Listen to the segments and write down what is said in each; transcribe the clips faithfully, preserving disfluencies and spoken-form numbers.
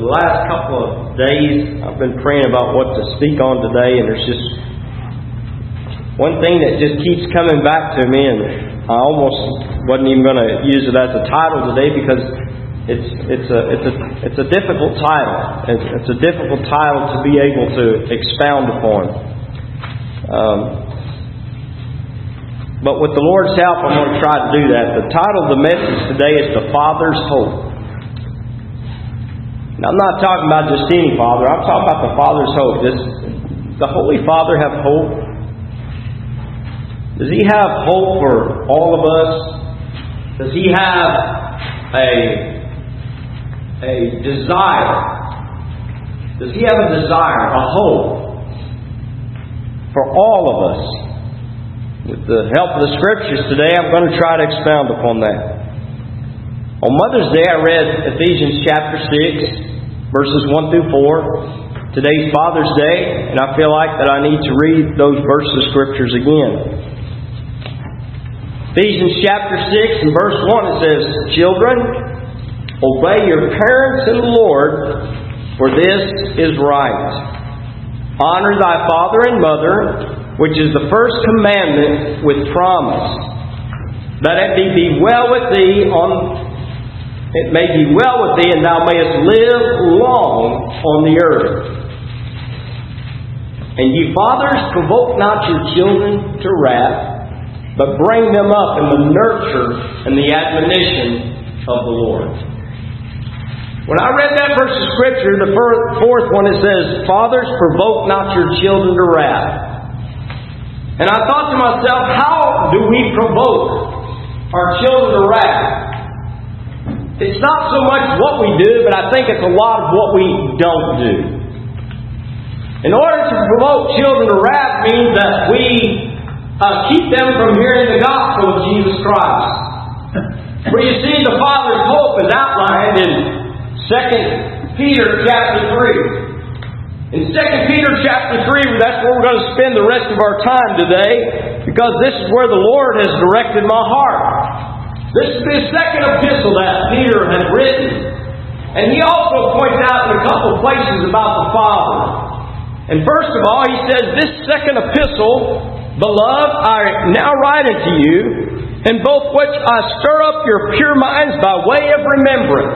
the last couple of days, I've been praying about what to speak on today, and there's just one thing that just keeps coming back to me, and I almost wasn't even going to use it as a title today because it's it's a it's a it's a difficult title. It's, it's a difficult title to be able to expound upon. Um, but with the Lord's help, I'm going to try to do that. The title of the message today is "The Father's Hope." Now, I'm not talking about just any father. I'm talking about the Father's hope. Does the Holy Father have hope? Does He have hope for all of us? Does He have a, a desire? Does He have a desire, a hope for all of us? With the help of the Scriptures today, I'm going to try to expound upon that. On Mother's Day, I read Ephesians chapter six, verses one through four. Today's Father's Day, and I feel like that I need to read those verses of Scriptures again. Ephesians chapter six and verse one, it says, "Children, obey your parents in the Lord, for this is right. Honor thy father and mother, which is the first commandment with promise, that it may be well with thee on it may be well with thee, and thou mayest live long on the earth. And ye fathers, provoke not your children to wrath, but bring them up in the nurture and the admonition of the Lord." When I read that verse of Scripture, the fourth one, it says, "Fathers, provoke not your children to wrath." And I thought to myself, how do we provoke our children to wrath? It's not so much what we do, but I think it's a lot of what we don't do. In order to provoke children to wrath means that we uh, keep them from hearing the gospel of Jesus Christ. Where you see the Father's hope is outlined in Second Peter chapter three. In Second Peter chapter three, that's where we're going to spend the rest of our time today, because this is where the Lord has directed my heart. This is the second epistle that Peter had written. And he also points out in a couple of places about the Father. And first of all, he says, "This second epistle, beloved, I now write unto you, in both which I stir up your pure minds by way of remembrance."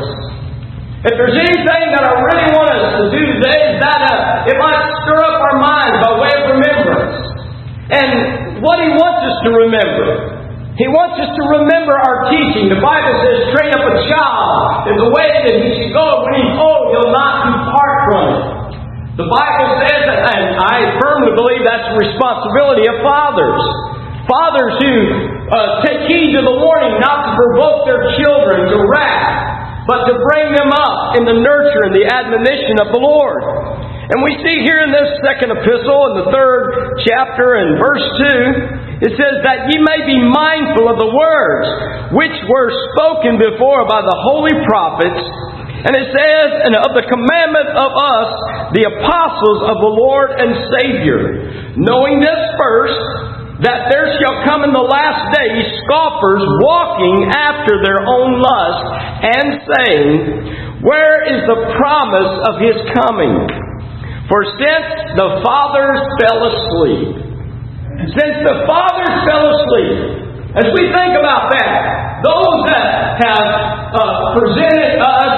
If there's anything that I really want us to do today, is that uh, it might stir up our minds by way of remembrance. And what he wants us to remember. He wants us to remember our teaching. The Bible says, "Train up a child in the way that he should go. When he's old, he'll not depart from it." The Bible says, and I firmly believe that's the responsibility of fathers. Fathers who uh, take heed to the warning not to provoke their children to wrath, but to bring them up in the nurture and the admonition of the Lord. And we see here in this second epistle, in the third chapter and verse two, it says that ye may be mindful of the words which were spoken before by the holy prophets. And it says, "And of the commandment of us, the apostles of the Lord and Savior, knowing this first, that there shall come in the last days scoffers walking after their own lust, and saying, Where is the promise of His coming? For since the fathers fell asleep." Since the fathers fell asleep. As we think about that, those that have uh, presented us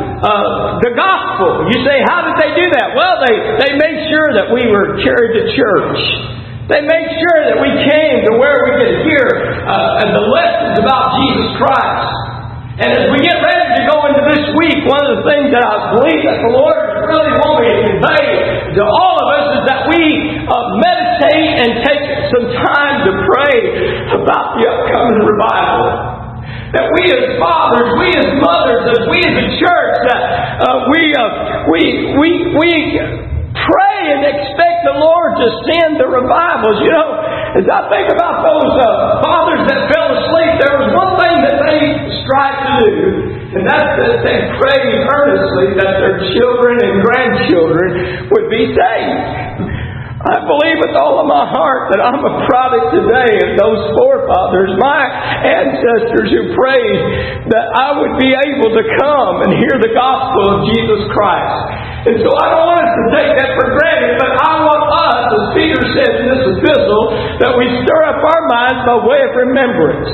uh, the gospel, you say, how did they do that? Well, they, they made sure that we were carried to church. They made sure that we came to where we could hear uh, the lessons about Jesus Christ. And as we get ready to go into this week, one of the things that I believe that the Lord really wants me to convey to all of us is that we uh, meditate and take some time to pray about the upcoming revival. That we as fathers, we as mothers, as we as a church, that uh, we, uh, we, we, we pray and expect the Lord to send the revivals. You know, as I think about those uh, fathers that fell asleep, there was one thing that they strive to do, and that's that they prayed earnestly that their children and grandchildren would be saved. I believe with all of my heart that I'm a product today of those forefathers, my ancestors who prayed that I would be able to come and hear the gospel of Jesus Christ. And so I don't want us to take that for granted, but I want us, as Peter says in this epistle, that we stir up our minds by way of remembrance.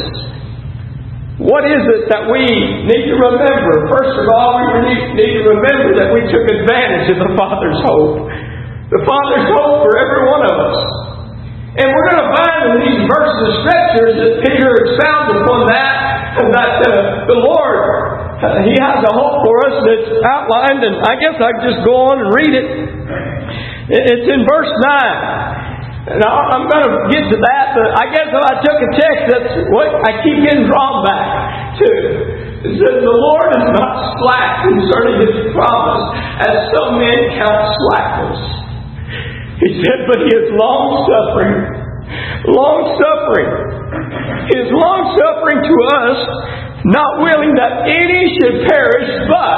What is it that we need to remember? First of all, we need to remember that we took advantage of the Father's hope. The Father's hope for every one of us. And we're going to find in these verses of Scriptures that Peter expounds upon that, and that uh, the Lord, uh, He has a hope for us that's outlined, and I guess I can just go on and read it. It's in verse nine. And I'm going to get to that, but I guess if I took a text, that's what I keep getting drawn back to. It says, the Lord is not slack concerning His promise, as some men count slackness. He said, but He is long-suffering. Long-suffering. He is long-suffering to us, not willing that any should perish,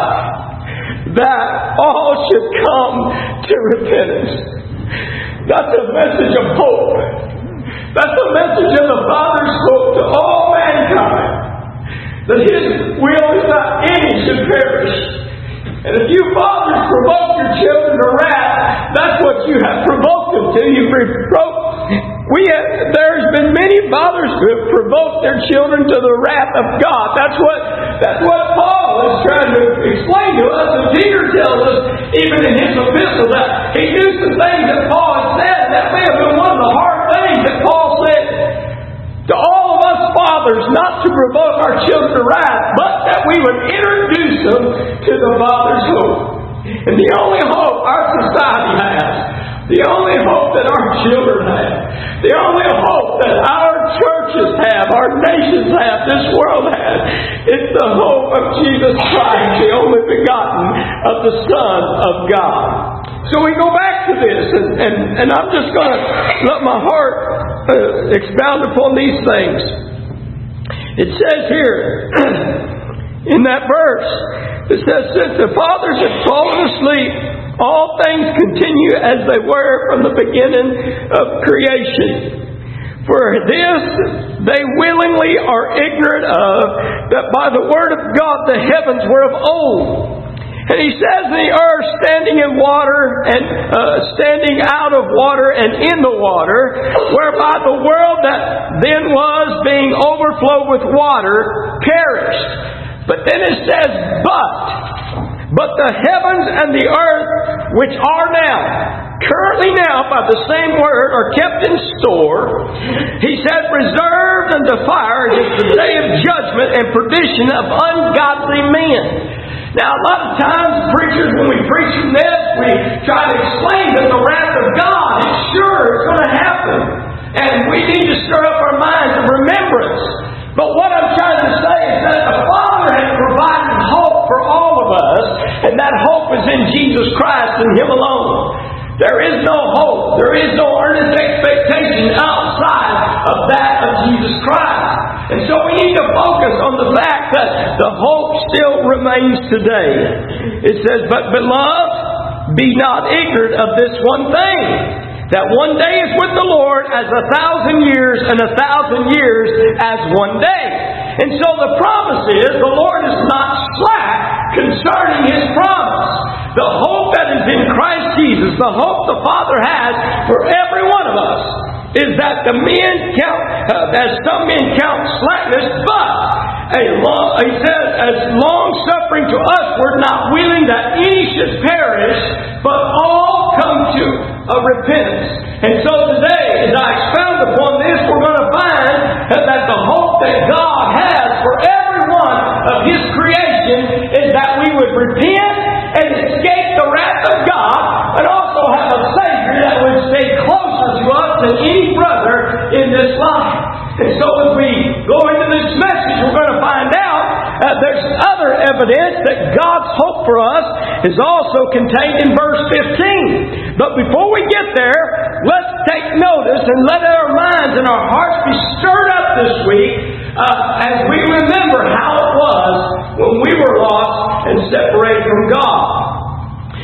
but that all should come to repentance. That's a message of hope. That's a message of the Father's hope to all mankind. That His will is not any should perish. And if you fathers provoke your children to wrath, that's what you have provoked them to. You've provoked. We have, there's been many fathers who have provoked their children to the wrath of God. That's what that's what Paul is trying to explain to us. And Peter tells us, even in his epistle, that he knew some things that Paul had said. That may have been one of the hard things that Paul said to all of us fathers, not to provoke our children to wrath, but that we would introduce them to the Father's hope. And the only hope our society has, the only hope that our children have, the only hope that our churches have, our nations have, this world has, is the hope of Jesus Christ, the only begotten of the Son of God. So we go back to this, and, and, and I'm just going to let my heart uh, expound upon these things. It says here, in that verse, it says, since the fathers have fallen asleep, all things continue as they were from the beginning of creation. For this they willingly are ignorant of, that by the word of God the heavens were of old. And He says, the earth standing in water and uh, standing out of water and in the water, whereby the world that then was being overflowed with water perished. But then it says, but, but the heavens and the earth, which are now, currently now by the same word, are kept in store. He said, reserved unto fire against the day of judgment and perdition of ungodly men. Now, a lot of times, preachers, when we preach from this, we try to explain that the wrath of God is sure it's going to happen. And we need to stir up our minds of remembrance. But what I'm trying to say is that the Father has provided hope for all of us, and that hope is in Jesus Christ and Him alone. There is no hope. There is no earnest expectation outside of that of Jesus Christ. And so we need to focus on the fact that the hope still remains today. It says, but beloved, be not ignorant of this one thing, that one day is with the Lord as a thousand years, and a thousand years as one day. And so the promise is, the Lord is not slack concerning His promise. The hope that is in Christ Jesus, the hope the Father has for every one of us, is that the men count, uh, as some men count slackness, but a long, he says, as long suffering to us, we're not willing that any should perish, but all come to a repentance. And so today, as I expound upon this, we're going to find that the hope that God has for every one of His creation is that we would repent and escape the wrath of God, and also have a Savior that would stay closer to us than any brother in this life. And so as we go into this message, we're going to find out that there's other evidence that God's hope for us is also contained in verse fifteen. But before we get there, let's take notice and let our minds and our hearts be stirred up this week uh, as we remember how it was when we were lost and separated from God.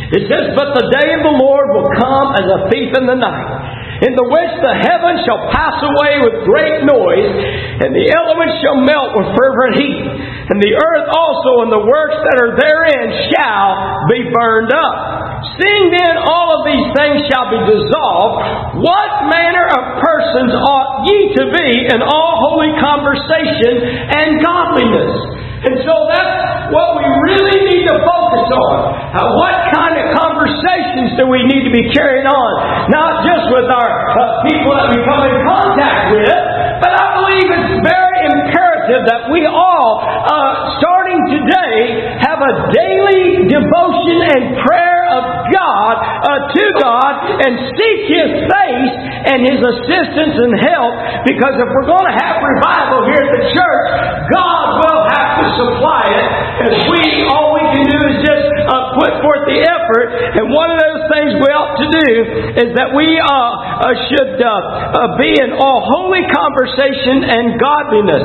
It says, "But the day of the Lord will come as a thief in the night, in the which the heavens shall pass away with great noise, and the elements shall melt with fervent heat, and the earth also and the works that are therein shall be burned up. Seeing then all of these things shall be dissolved, what manner of persons ought ye to be in all holy conversation and godliness?" And so that's what we really need to focus on. Uh, what kind of conversations do we need to be carrying on? Not just with our uh, people that we come in contact with, but I believe it's very imperative that we all, uh, starting today, have a daily devotion and prayer of God uh, to God and seek His face and His assistance and help. Because if we're going to have revival here at the church, God will have to supply it, and we all we can do is just uh, put forth the effort. And one of those things we ought to do is that we uh, uh, should uh, uh, be in all holy conversation and godliness.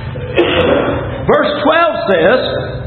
Verse twelve says,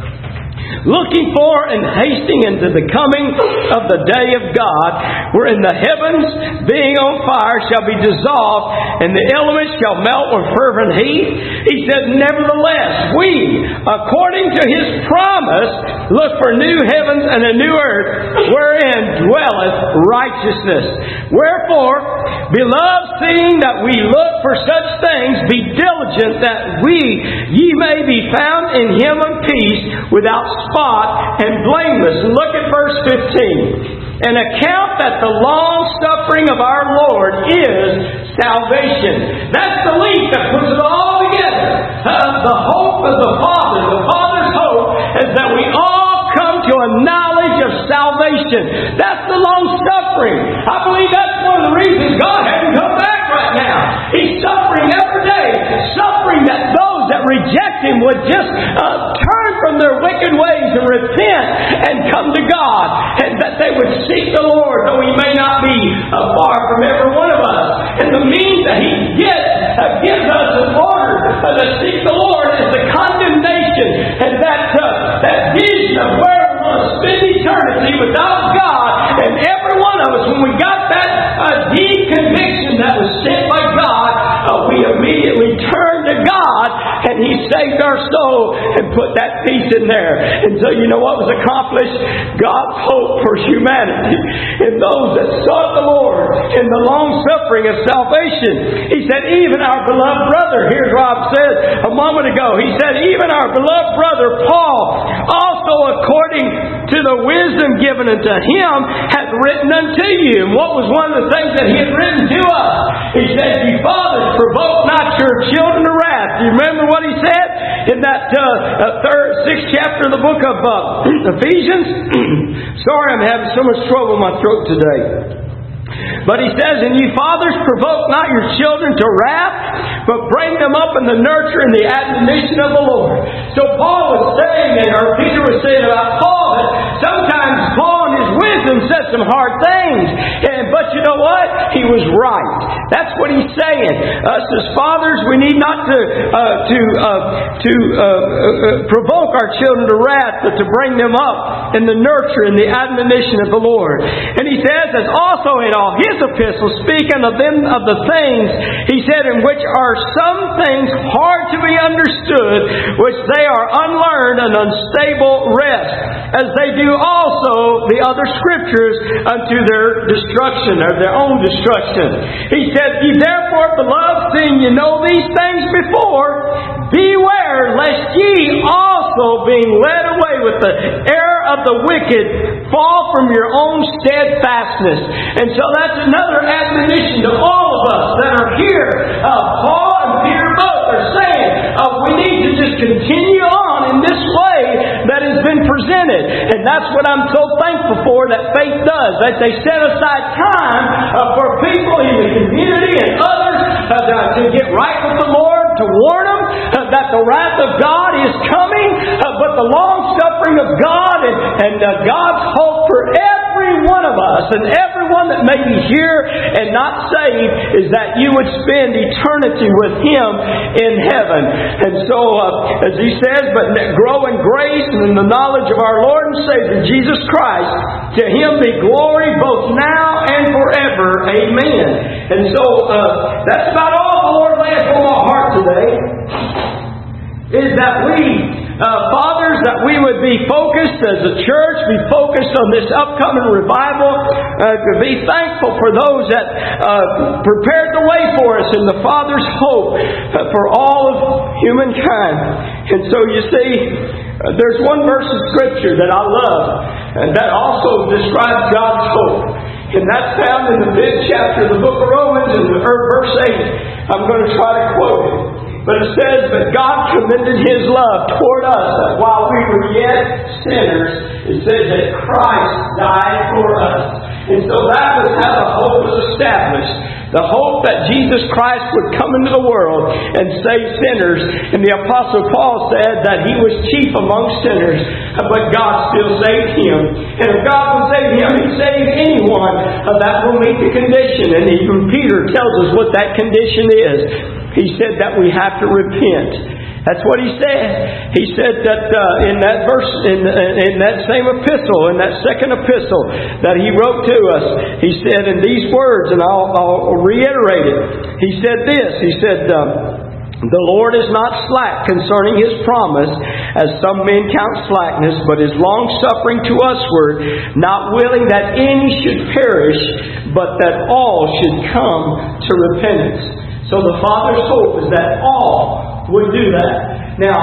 "Looking for and hasting into the coming of the day of God, wherein the heavens, being on fire, shall be dissolved, and the elements shall melt with fervent heat." He said, "Nevertheless, we, according to His promise, look for new heavens and a new earth, wherein dwelleth righteousness. Wherefore, beloved, seeing that we look for such things, be diligent that we, ye may be found in Him of peace, without spot and blameless." And look at verse fifteen. "And account that the long suffering of our Lord is salvation." That's the link that puts it all together. Uh, the hope of the Father, the Father's hope, is that we all come to a knowledge of salvation. That's the long suffering. I believe that's one of the reasons God hasn't come back right now. He's suffering every day, suffering that those that reject Him would just uh, turn from their wicked ways and repent and come to God, and that they would seek the Lord, though He may not be uh, far from every one of us. And the means that He gives, uh, gives us in order uh, to seek the Lord is the condemnation and that uh, that vision of where we're going to spend eternity without God. And every one of us, when we got that uh, deep conviction that was sent by God, uh, we immediately turned to God, and He saved our soul and put that peace in there. And so you know what was accomplished? God's hope for humanity in those that sought the Lord in the long suffering of salvation. He said, even our beloved brother, here's Rob said a moment ago, he said, even our beloved brother Paul, also according to the wisdom given unto him, hath written unto you. And what was one of the things that he had written to us? He said, "Ye fathers, provoke not your children to wrath." Do you remember what he said in that uh, uh, third, sixth chapter of the book of uh, Ephesians? Sorry, I'm having so much trouble in my throat today. But he says, "And ye fathers, provoke not your children to wrath, but bring them up in the nurture and the admonition of the Lord." So Paul was saying, or Peter was saying about Paul, that sometimes Paul in his wisdom said some hard things. And, but you know what? He was right. That's what he's saying. Us as fathers, we need not to uh, to uh, to uh, uh, provoke our children to wrath, but to bring them up in the nurture and the admonition of the Lord. And he says, as also in all his epistles, speaking of them of the things, he said, in which are some things hard to be understood, which they are unlearned and unstable rest, as they do also the other scriptures unto their destruction, or their own destruction. He said, "Ye therefore, beloved, seeing ye know these things before, beware lest ye also, being led away with the error of the wicked, fall from your own steadfastness." And so that's another admonition to all of us that are here. Uh, Paul and Peter both are saying uh, we need to just continue on in this way that has been presented. And that's what I'm so thankful for that faith does. That they set aside time uh, for people in the community and others uh, to get right with the Lord, to warn them uh, that the wrath of God is coming, uh, but the long suffering of God and, and uh, God's hope for every one of us us, and everyone that may be here and not saved, is that you would spend eternity with Him in heaven. And so, uh, as He says, but grow in grace and in the knowledge of our Lord and Savior, Jesus Christ. To Him be glory both now and forever. Amen. And so, uh, that's about all the Lord laid upon my heart today. Is that we, uh, fathers, that we would be focused as a church, be focused on this upcoming revival, uh, to be thankful for those that uh, prepared the way for us in the Father's hope uh, for all of humankind. And so you see, uh, there's one verse of Scripture that I love, and that also describes God's hope. And that's found in the fifth chapter of the book of Romans, in the, verse eight. I'm going to try to quote it. But it says, "But God commended His love toward us, that while we were yet sinners," it says that Christ died for us. And so that was how the hope was established. The hope that Jesus Christ would come into the world and save sinners. And the Apostle Paul said that He was chief among sinners, but God still saved Him. And if God will save Him, He saved anyone that will meet the condition. And even Peter tells us what that condition is. He said that we have to repent. That's what he said. He said that uh, in that verse, in, in that same epistle, in that second epistle that he wrote to us, he said in these words, and I'll, I'll reiterate it. He said this. He said, um, "The Lord is not slack concerning His promise, as some men count slackness, but is long-suffering to usward, not willing that any should perish, but that all should come to repentance." So the Father's hope is that all would do that. Now,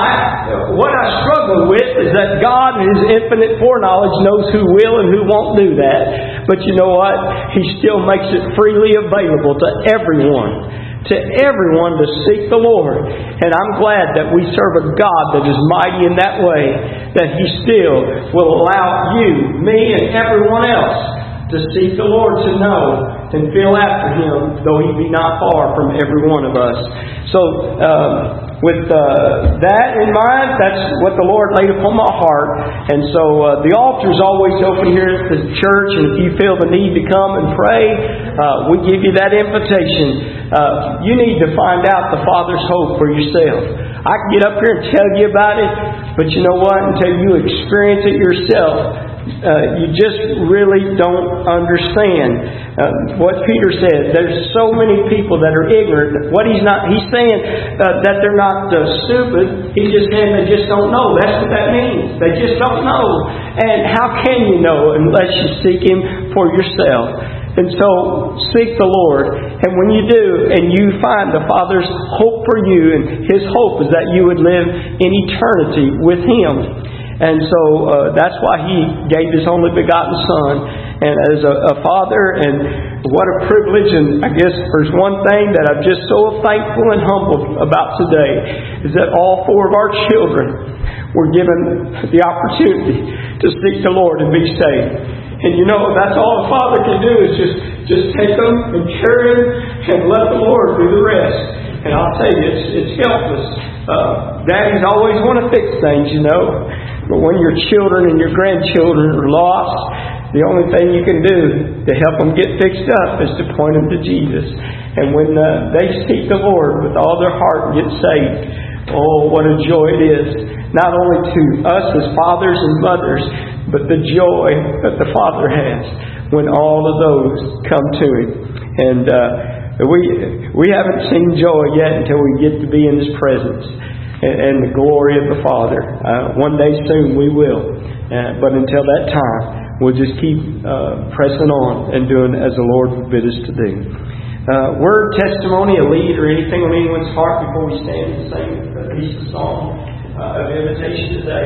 I, what I struggle with is that God in His infinite foreknowledge knows who will and who won't do that. But you know what? He still makes it freely available to everyone. To everyone to seek the Lord. And I'm glad that we serve a God that is mighty in that way. That He still will allow you, me, and everyone else to seek the Lord, to know and feel after Him, though He be not far from every one of us. So, um, with uh, that in mind, that's what the Lord laid upon my heart. And so, uh, the altar is always open here at the church, and if you feel the need to come and pray, uh, we give you that invitation. Uh, you need to find out the Father's hope for yourself. I can get up here and tell you about it, but you know what? Until you experience it yourself, Uh, you just really don't understand uh, what Peter said. There's so many people that are ignorant. What he's not, he's saying uh, that they're not uh, stupid. He's just saying they just don't know. That's what that means. They just don't know. And how can you know unless you seek Him for yourself? And so, seek the Lord. And when you do, and you find the Father's hope for you, and His hope is that you would live in eternity with Him. And so uh, that's why He gave His only begotten Son. And as a, a father, and what a privilege, and I guess there's one thing that I'm just so thankful and humbled about today, is that all four of our children were given the opportunity to seek the Lord and be saved. And you know, that's all a father can do, is just, just take them and carry them and let the Lord do the rest. And I'll tell you, it's, it's helpless. Uh, daddies always want to fix things, you know. But when your children and your grandchildren are lost, the only thing you can do to help them get fixed up is to point them to Jesus. And when uh, they seek the Lord with all their heart and get saved, oh, what a joy it is. Not only to us as fathers and mothers, but the joy that the Father has when all of those come to Him. And uh, we we haven't seen joy yet until we get to be in His presence and the glory of the Father. Uh, one day soon we will. Uh, but until that time, we'll just keep uh, pressing on and doing as the Lord would bid us to do. Uh, word, testimony, a lead, or anything on anyone's heart before we stand and sing a piece of song uh, of invitation today?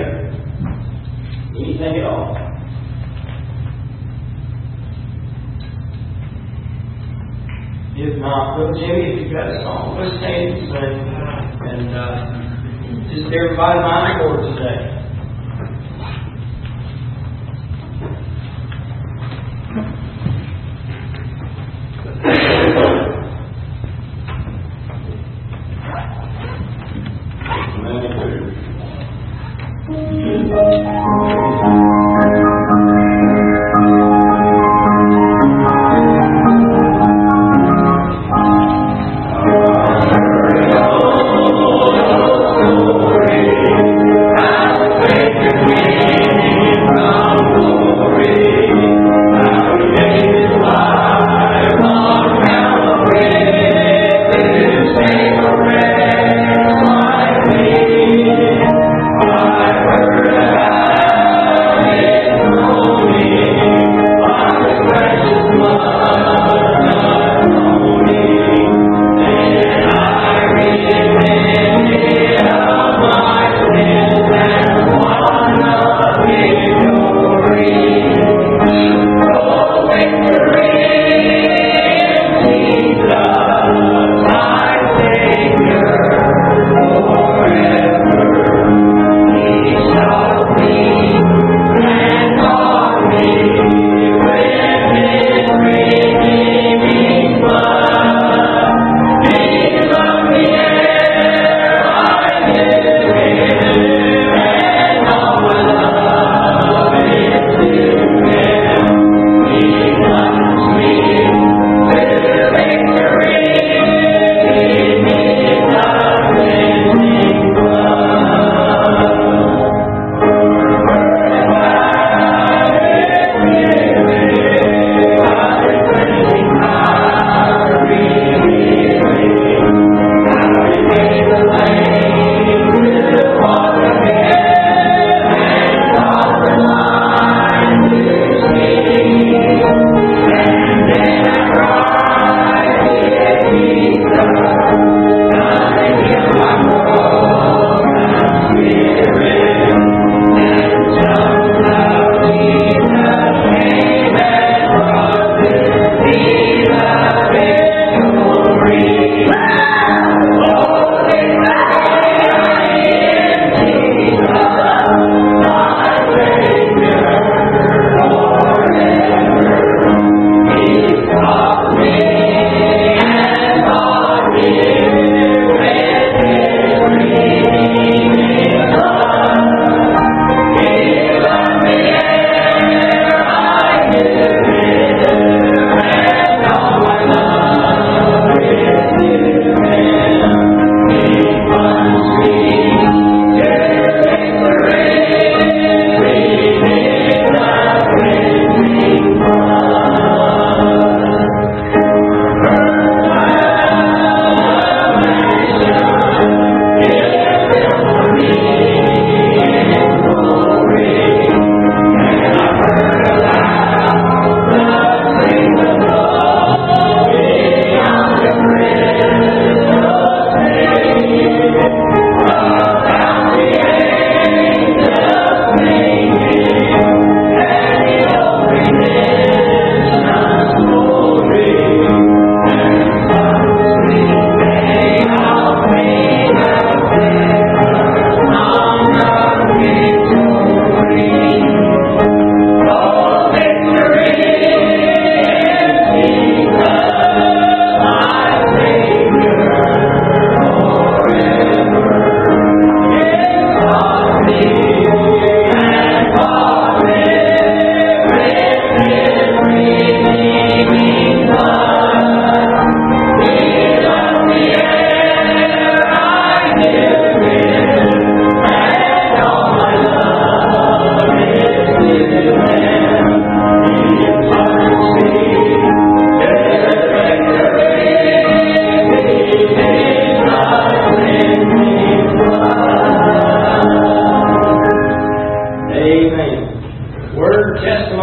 Anything at all? If not, Brother Jimmy, if you've got a song, let's stand and sing. And uh, just everybody mind the Lord today.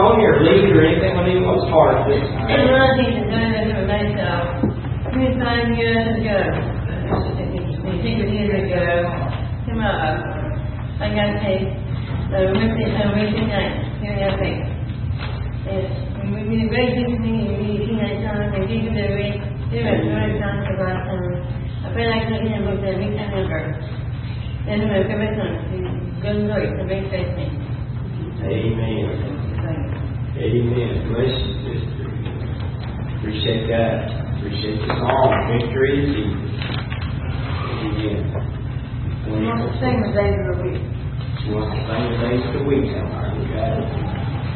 on your lead or anything when he was hard this time. And one thing to do for myself, twenty-five years ago, fifty years ago, come on, I got a uh, Wednesday, uh, Wednesday night, here in L A. Yes, we were very good meeting, meeting at times, and people that we do it very times about um, I feel like looking at books every time ever. Then we'll come back on to good Lord, the very first thing. Amen. Amen. Bless you, sister. Appreciate that. Appreciate the song. Victory is easy. Amen. We want to sing the days of the week. You want to sing the days of the week, somewhere. You got it.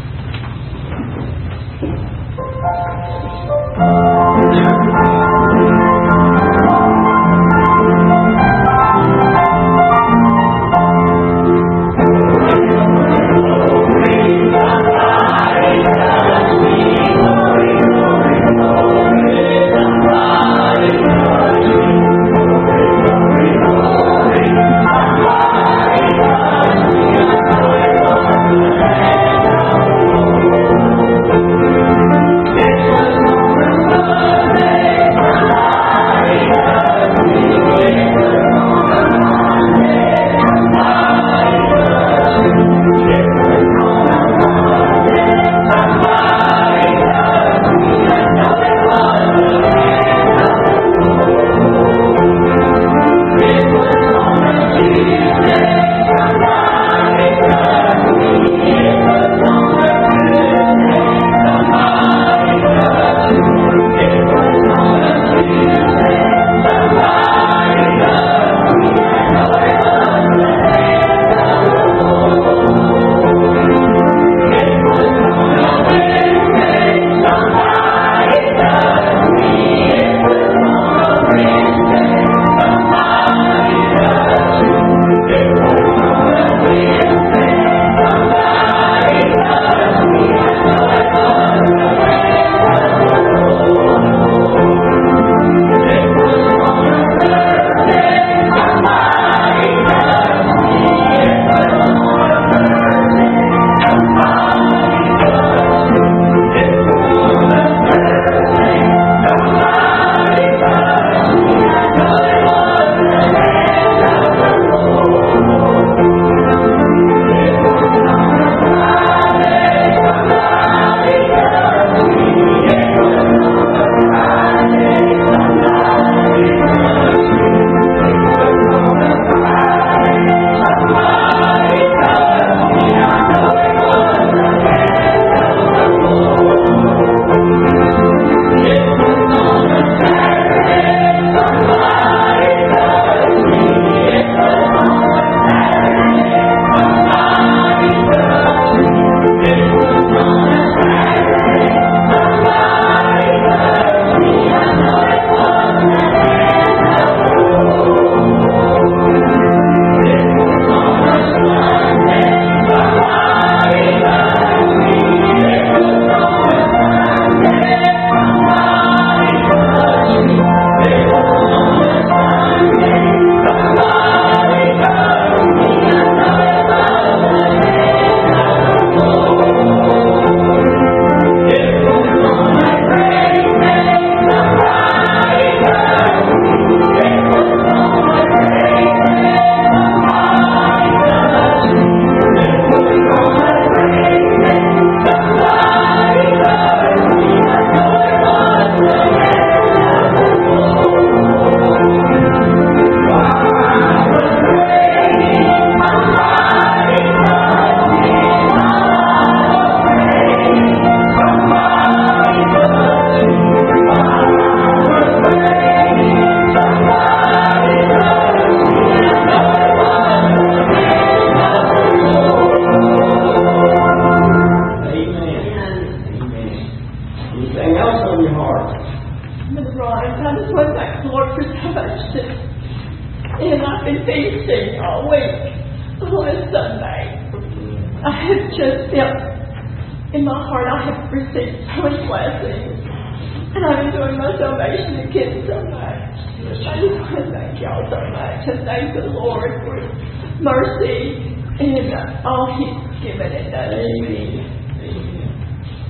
In my heart, I have received so many blessings, and I'm enjoying my salvation again so much. I just want to thank y'all so much, and thank the Lord for His mercy and all He's given and done. Amen. Amen.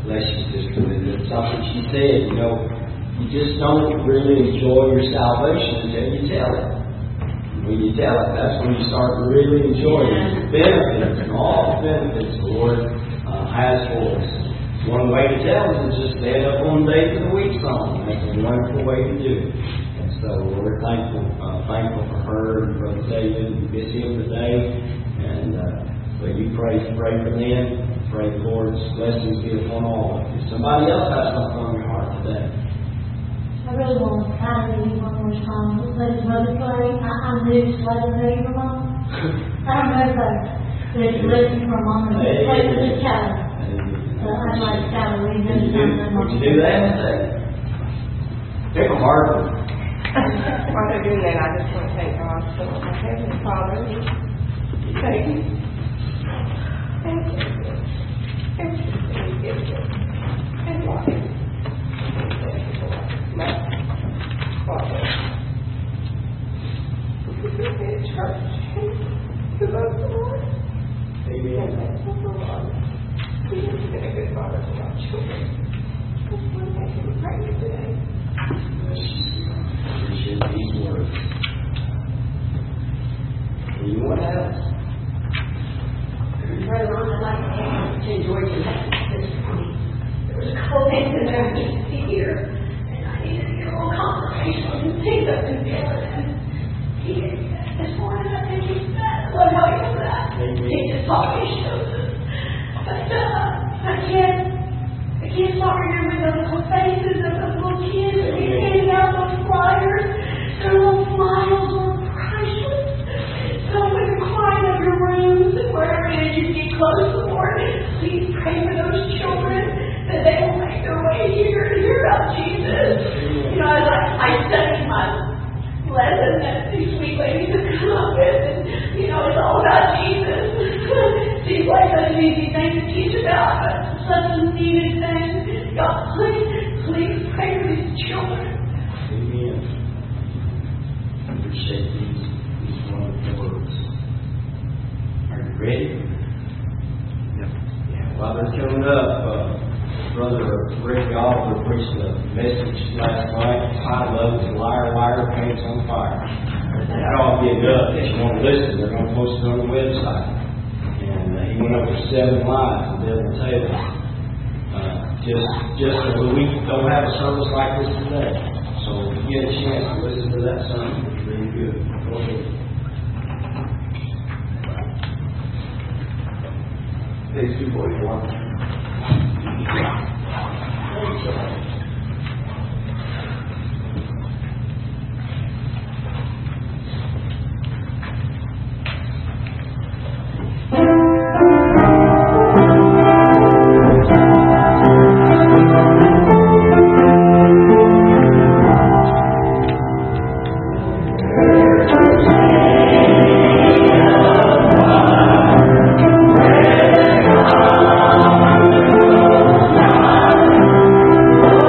bless you, sister. It's something she said, you know, you just don't really enjoy your salvation until you tell it. When you tell it, that's when you start to really enjoy the benefits and all the benefits the Lord uh, has for us. One way to tell us is just stand up on the Days of the Week song. That's a wonderful way to do it. And so we're thankful, uh, thankful for her and Brother David. We miss him today. And uh, so you pray, pray for them. Pray the Lord's blessings be upon all of you. Somebody else has something on your heart today. I really want to kind of read one more song. Just let his mother play. I, I'm new to let him read for mom. I don't know if I could listen for a moment. Just play for the child. So I'd like to kind of read this something. Would you do that today? Pick a hard one. While they're doing that, I just want to thank God for my Heavenly Father. Thank you. Thank you. Everything you give us. And life. My Father. We could be in church. To love the Lord. Amen. And thank the Lord. He has been a good father to our children. Just want to make him pray today. Appreciate these words. Anyone else? Brother Ron, I'd like to ask to enjoy your message this morning. There was a couple things in there I need to see here, and I need to get a little confirmation on the things I've been feeling. And he, this morning, I think he's that. I love how he does that. He just taught me, shows us. But uh, I can't, I can't stop remembering those little faces of those little kids that we handed out those flyers. Their little smiles were priceless. So when you're quiet of your rooms and wherever it is you get close to the Lord, please pray for those children that they will make their way here to hear about Jesus. You know, as I, I studied my lesson that these sweet ladies have come up with, and you know, it's all about Jesus. Seems like such an easy thing to teach about, but such a needed thing. God, please, please pray for these children. Amen. Appreciate these, these wonderful words. Are you ready? Yep. Yeah. While they're coming up, uh, Brother Rick Oliver preached a message last night. I love is liar, liar, pants on fire. That ought to be enough. If you want to listen, they're going to post it on the website. And uh, he went over seven lives in Devil Taylor. Uh, just, just so we don't have a service like this today. So if you get a chance to listen to that sermon, it's really good. Go ahead. These two boys want to. Oh,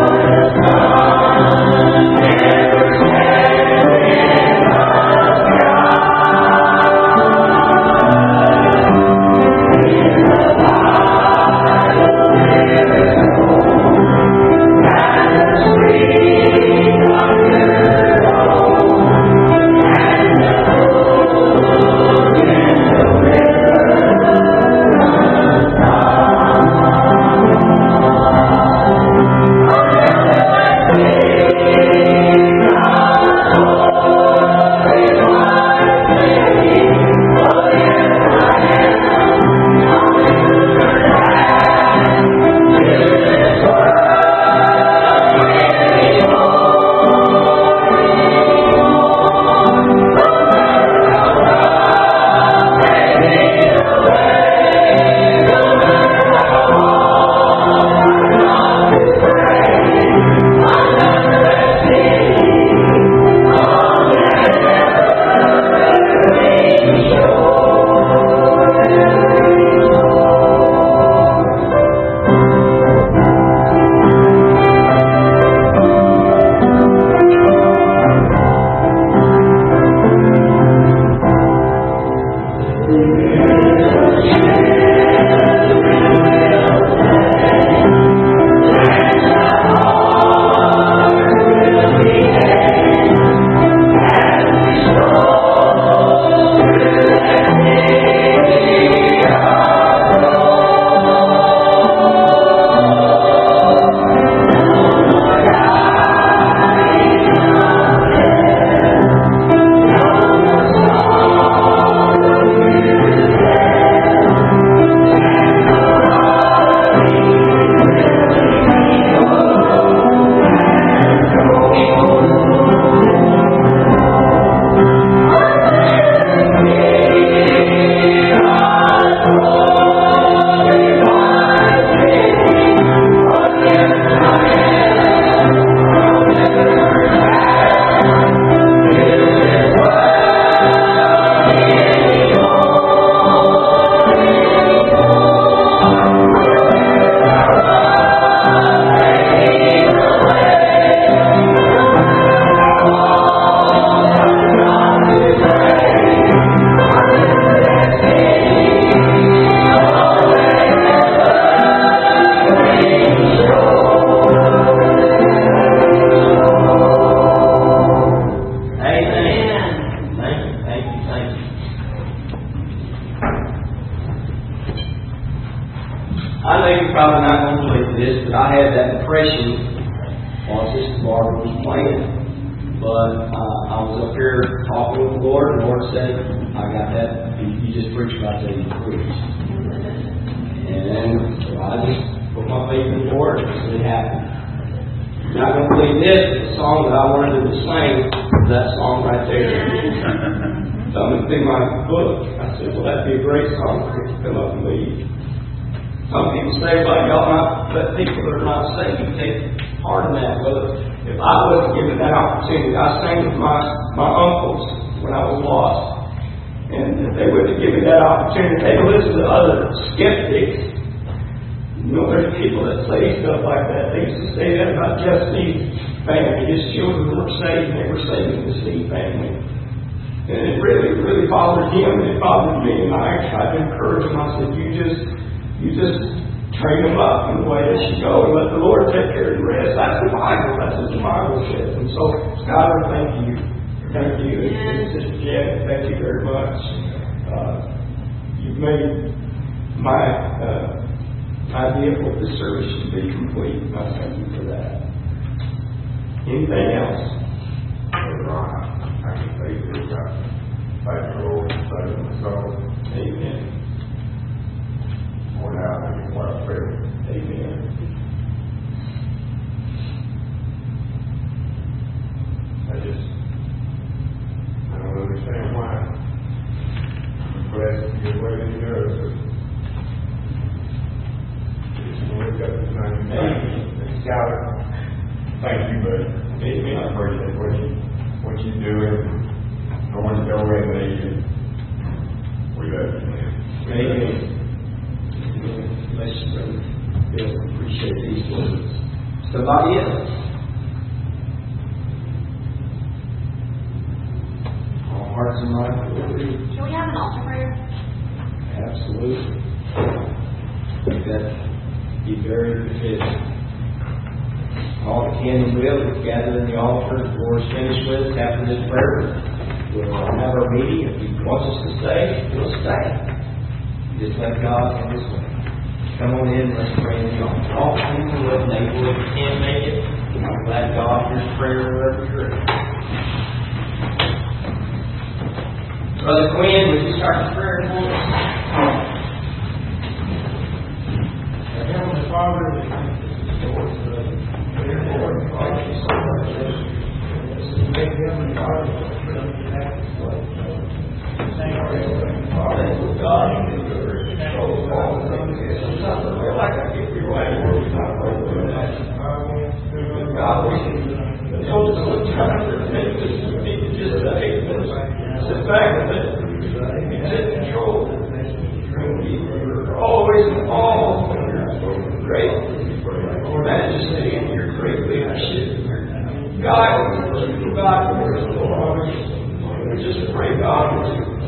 I know you're probably not going to believe this, but I had that impression while Sister Barbara was playing. But uh, I was up here talking with the Lord, and the Lord said, I got that. You just preached about that you preached. And so I just put my faith in the Lord, and it happened. You're not going to believe this, the song that I wanted to sing was that song right there. So I'm going to pick my book. I said, well, that'd be a great song for it to come up and lead. Some people say, well, y'all not let people that are not saved take part in that. But if I wasn't given that opportunity, I sang with my, my uncles when I was lost. And if they would have given that opportunity, they would listen to other skeptics. You know, there's people that say stuff like that. They used to say that about Jesse's family. His children were saved, and they were saved in the Seed family. And it really, really bothered him, and it bothered me. And I tried to encourage him. I said, you just... You just train them up in the way they should go and let the Lord take care of the rest. That's the Bible. That's what the Bible says. And so, Skylar, thank you. Thank you. And Sister Janet, thank you very much. Uh, you've made my uh, idea of what this service should be complete. And I thank you for that. Anything else? I can say this. Thank you, Lord, for saving my soul. Amen. More now than what I feel. Amen. I just, I don't understand why. I'm blessed to get away with it. Just wake up this night and thank Skylar. Thank you, buddy. Amen. I appreciate what you, what you're doing. Going to go away and leave you. We love you, man. Amen. Bless you, brother. Bill, appreciate these words. Somebody else? All hearts and minds will read. Can we have an altar prayer? Absolutely. I think that'd be very befitting. All that can and will gather in the altar. The Lord's finished with us after this prayer. We'll have our meeting. If He wants us to stay, we'll stay. Just let God have His way. Come on in, let's pray in the altar. All people who are able, if you can't make it, I'm glad God hears prayer wherever you're at. Brother Quinn, would you start the prayer for us? Heavenly Father, Lord, dear Lord, Father, you so much. Thank you, Heavenly Father, for the act of love. Thank you, Father, for God, and the good. Sometimes I feel like I get your way where we're not going to do that. God, we know that sometimes there are things that we need to just say, sit back and let He take control. You're always in awe of your great majesty and your great leadership. Guidance that you provide for us, Lord. We just pray, God,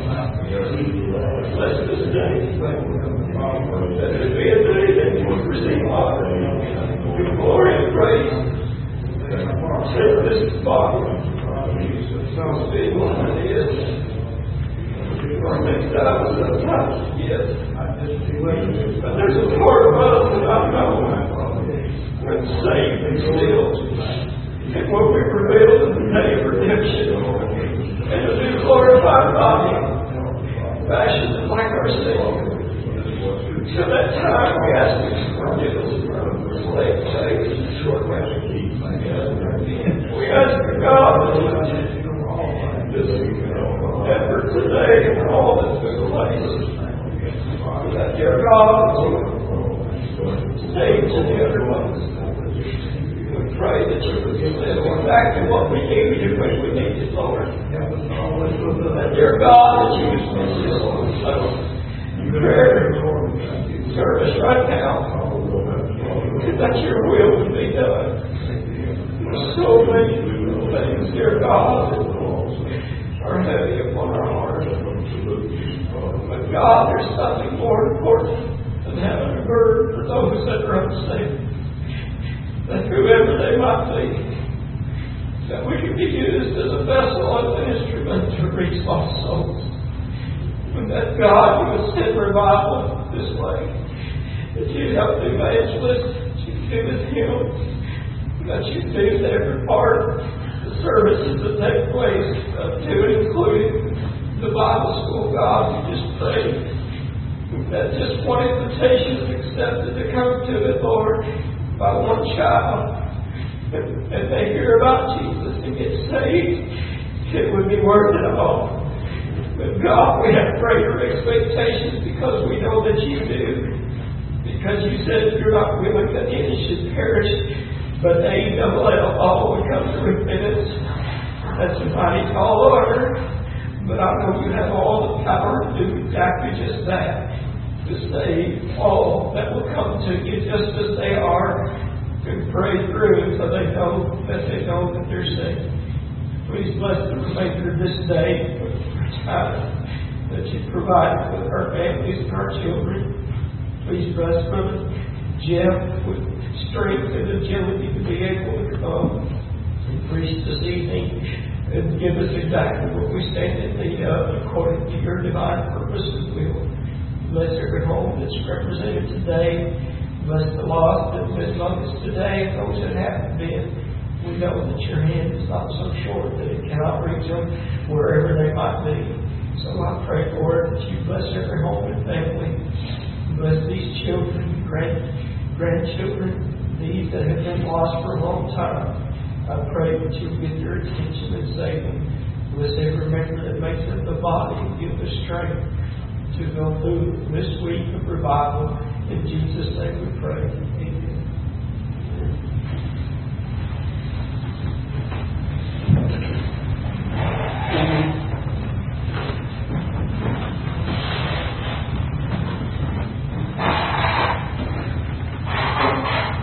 bless this day. That it be a day that you will receive honor, glory, and praise. Save this body. Some people, it is. Or mixed up with the touch, yes. But there's a part of us that I know when saved and still. And when we prevail in the day of redemption, and to be glorified body, fashioned like our Savior. So that time we ask you to forgive us for our mistakes, mistakes, and shortcomings. We ask you, God, this effort today and all that's been place. That dear God, stage and everyone. We pray that you would give us going back to what we need to when we need it, Lord. That dear God, that you would bless us on the prayer service right now. That your will would be done. There's so many things, dear God, that are heavy upon our hearts. But God, there's something more important than having a burden for those that are unsaved. That whoever they might be, that we can be used as a vessel and an instrument to reach lost souls. And that God, you would send revival this way. that you help the evangelist, that you be with him, that you be with every part of the services that take place, up to and including the Bible school. God, we just pray that just one invitation is accepted to come to it, Lord, by one child, and, and they hear about Jesus and get saved, it would be worth it all. But God, we have greater expectations because we know that you do. Because you said you're not willing that any should perish, but they double L all would come to repentance. That's a mighty tall order. But I know you have all the power to do exactly just that. To save all that will come to you just as they are. And pray through so they know that they know that they're saved. Please bless the remainder of this day. That you provide for our families and our children. Please bless Brother Jeff with strength and agility to be able to come and preach this evening and give us exactly what we stand in need of according to your divine purpose and will. Bless every home that's represented today. Bless the lost that have been among us today and those that haven't been. We know that your hand is not so short that it cannot reach them wherever they might be. So I pray, Lord, that you bless every home and family. Bless these children, grand, grandchildren, these that have been lost for a long time. I pray that you get their attention and save them. Bless every member that makes up the body and give the strength to go through this week of revival. In Jesus' name we pray.